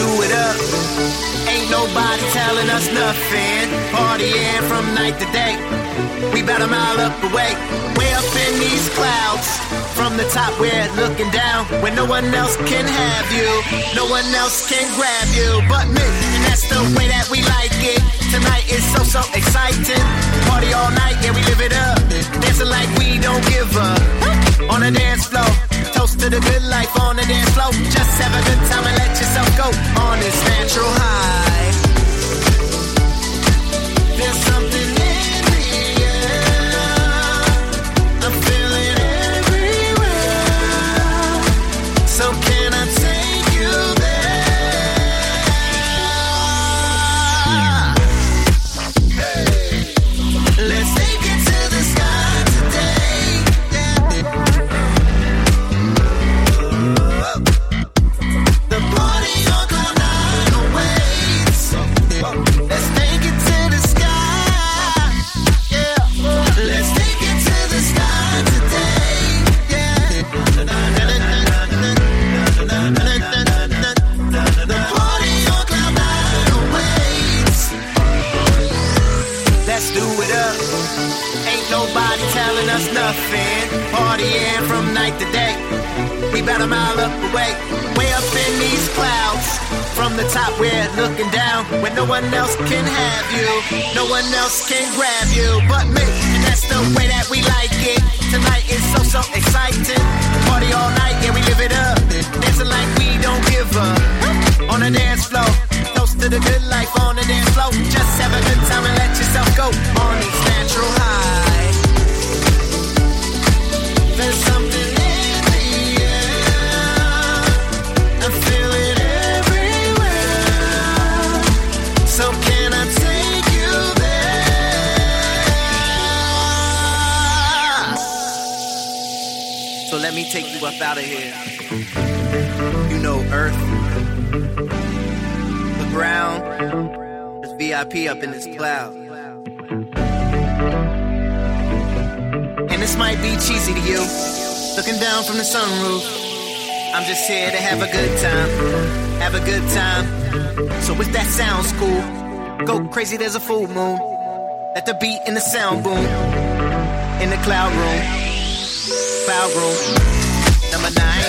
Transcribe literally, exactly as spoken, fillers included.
it up. Ain't nobody telling us nothing. Partying from night to day. We about a mile up away, way up in these clouds. From the top we're looking down, where no one else can have you, no one else can grab you but me. And that's the way that we like it. Tonight is so, so exciting. Party all night, yeah, we live it up. Dancing like we don't give up. On the dance floor, toast to the good life on the dance floor. Just have a good time and let yourself go on this natural high. There's something in the air, I'm feeling everywhere. So can I take you there? Hey. Let's take it to the sky today. Yeah. The party on cloud nine awaits. Let's take it to the sky. Yeah. Let's take it to the sky today. Yeah. The party on cloud nine awaits. Let's do it up. Ain't nobody telling us nothing. Partying from night to day. We about a mile up away, way up in these clouds. From the top we're looking down, where no one else can have you, no one else can grab you but me. And that's the way that we like it. Tonight is so, so exciting. Party all night, yeah, we live it up. Dancing like we don't give up. On the dance floor, toast to the good life on the dance floor. Just have a good time and let yourself go on this natural high. There's something in the air, I'm feeling everywhere. So can I take you there? So let me take you up out of here. You know Earth, the ground, there's V I P up in this cloud. And this might be cheesy to you, looking down from the sunroof. I'm just here to have a good time, have a good time. So if that sounds cool, go crazy, there's a full moon. Let the beat and the sound boom. In the cloud room, cloud room, number nine.